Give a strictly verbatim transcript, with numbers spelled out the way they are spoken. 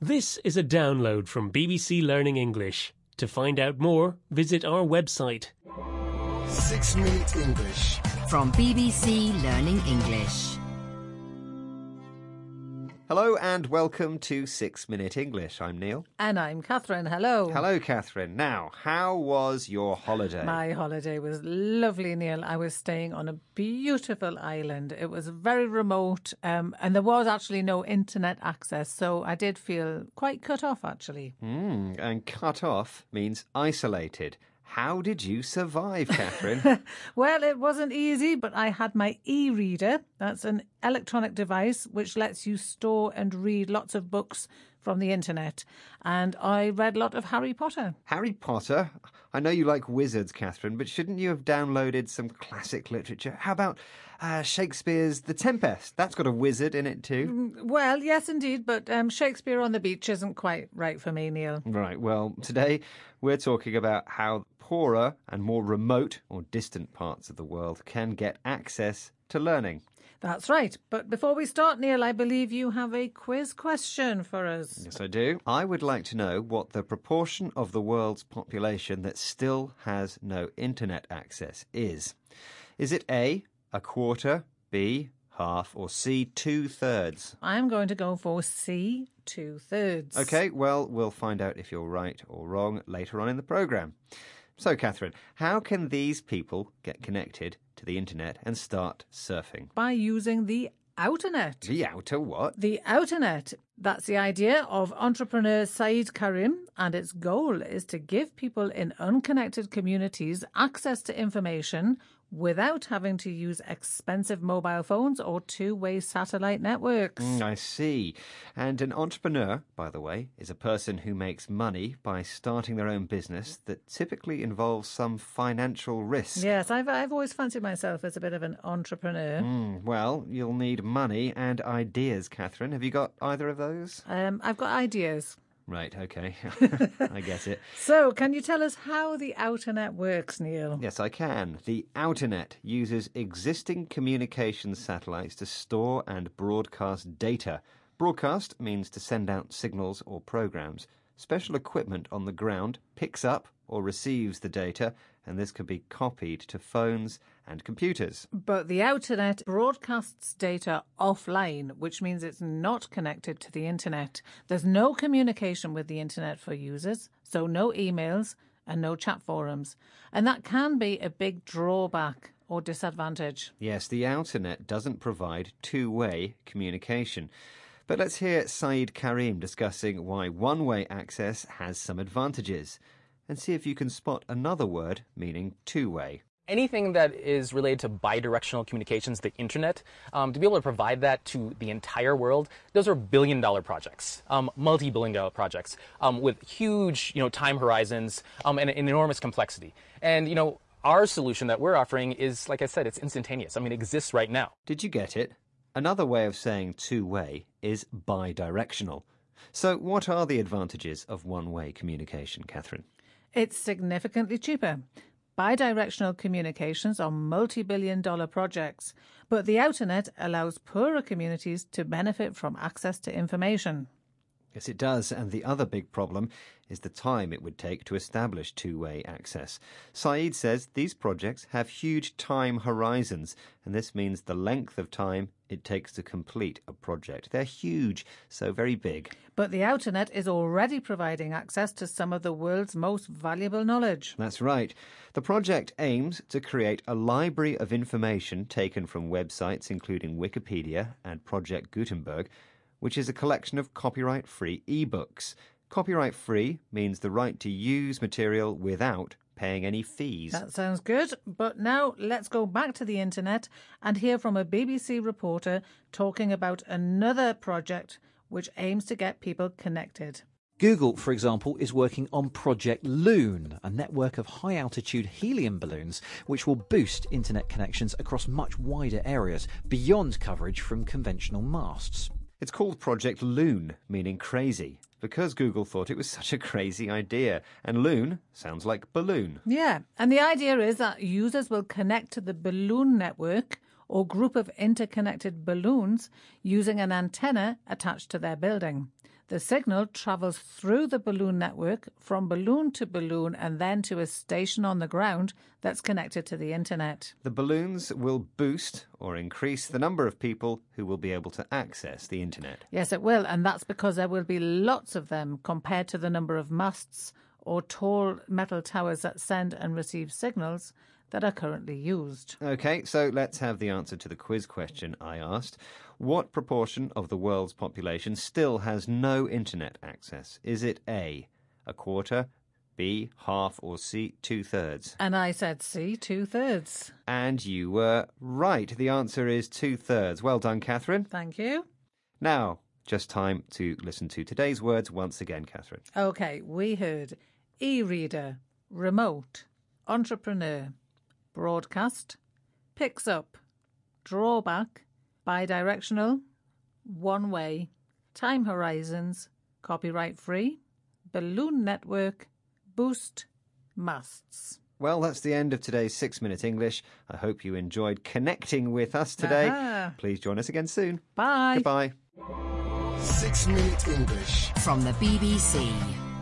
This is a download from B B C Learning English. To find out more, visit our website. Six Minute English. From B B C Learning English. Hello and welcome to Six Minute English. I'm Neil. And I'm Catherine. Hello. Hello, Catherine. Now, how was your holiday? My holiday was lovely, Neil. I was staying on a beautiful island. It was very remote um, and there was actually no internet access, so I did feel quite cut off, actually. Mm, and cut off means isolated. How did you survive, Catherine? Well, it wasn't easy, but I had my e-reader. That's an electronic device which lets you store and read lots of books from the internet. And I read a lot of Harry Potter. Harry Potter? I know you like wizards, Catherine, but shouldn't you have downloaded some classic literature? How about uh, Shakespeare's The Tempest? That's got a wizard in it too. Well, yes, indeed, but um, Shakespeare on the Beach isn't quite right for me, Neil. Right, well, today we're talking about how poorer and more remote or distant parts of the world can get access to learning. That's right. But before we start, Neil, I believe you have a quiz question for us. Yes, I do. I would like to know what the proportion of the world's population that still has no internet access is. Is it A, a quarter, B, half, or C, two-thirds? I'm going to go for C, two-thirds. OK, well, we'll find out if you're right or wrong later on in the programme. So, Catherine, how can these people get connected to the internet and start surfing? By using the Outernet. The outer what? The Outernet. That's the idea of entrepreneur Saeed Karim, and its goal is to give people in unconnected communities access to information without having to use expensive mobile phones or two-way satellite networks. Mm, I see. And an entrepreneur, by the way, is a person who makes money by starting their own business that typically involves some financial risk. Yes, I've, I've always fancied myself as a bit of an entrepreneur. Mm, well, you'll need money and ideas, Catherine. Have you got either of those? Um, I've got ideas. Right, OK. I get it. So, can you tell us how the Outernet works, Neil? Yes, I can. The Outernet uses existing communications satellites to store and broadcast data. Broadcast means to send out signals or programs. Special equipment on the ground picks up or receives the data, and this can be copied to phones and computers. But the Outernet broadcasts data offline, which means it's not connected to the internet. There's no communication with the internet for users, so no emails and no chat forums. And that can be a big drawback or disadvantage. Yes, the Outernet doesn't provide two-way communication. But let's hear Saeed Karim discussing why one-way access has some advantages, and see if you can spot another word meaning two-way. Anything that is related to bidirectional communications, the internet, um, to be able to provide that to the entire world, those are billion-dollar projects, um, multi-billion-dollar projects um, with huge, you know, time horizons um, and an enormous complexity. And, you know, our solution that we're offering is, like I said, it's instantaneous. I mean, it exists right now. Did you get it? Another way of saying two-way is bidirectional. So what are the advantages of one-way communication, Catherine? It's significantly cheaper. Bidirectional communications are multi-billion dollar projects, but the Outernet allows poorer communities to benefit from access to information. Yes, it does, and the other big problem is the time it would take to establish two-way access. Saeed says these projects have huge time horizons, and this means the length of time it takes to complete a project. They're huge, so very big. But the Outernet is already providing access to some of the world's most valuable knowledge. That's right. The project aims to create a library of information taken from websites including Wikipedia and Project Gutenberg, which is a collection of copyright-free e-books. Copyright-free means the right to use material without paying any fees. That sounds good. But now let's go back to the internet and hear from a B B C reporter talking about another project which aims to get people connected. Google, for example, is working on Project Loon, a network of high-altitude helium balloons which will boost internet connections across much wider areas beyond coverage from conventional masts. It's called Project Loon, meaning crazy, because Google thought it was such a crazy idea. And loon sounds like balloon. Yeah, and the idea is that users will connect to the balloon network or group of interconnected balloons using an antenna attached to their building. The signal travels through the balloon network from balloon to balloon and then to a station on the ground that's connected to the internet. The balloons will boost or increase the number of people who will be able to access the internet. Yes, it will, and that's because there will be lots of them compared to the number of masts or tall metal towers that send and receive signals that are currently used. OK, so let's have the answer to the quiz question I asked. What proportion of the world's population still has no internet access? Is it A, a quarter, B, half, or C, two-thirds? And I said C, two-thirds. And you were right. The answer is two-thirds. Well done, Catherine. Thank you. Now, just time to listen to today's words once again, Catherine. OK, we heard e-reader, remote, entrepreneur, broadcast, picks up, drawback, bidirectional, one-way, time horizons, copyright-free, balloon network, boost, masts. Well, that's the end of today's Six Minute English. I hope you enjoyed connecting with us today. Aha. Please join us again soon. Bye. Goodbye. Six Minute English. From the B B C.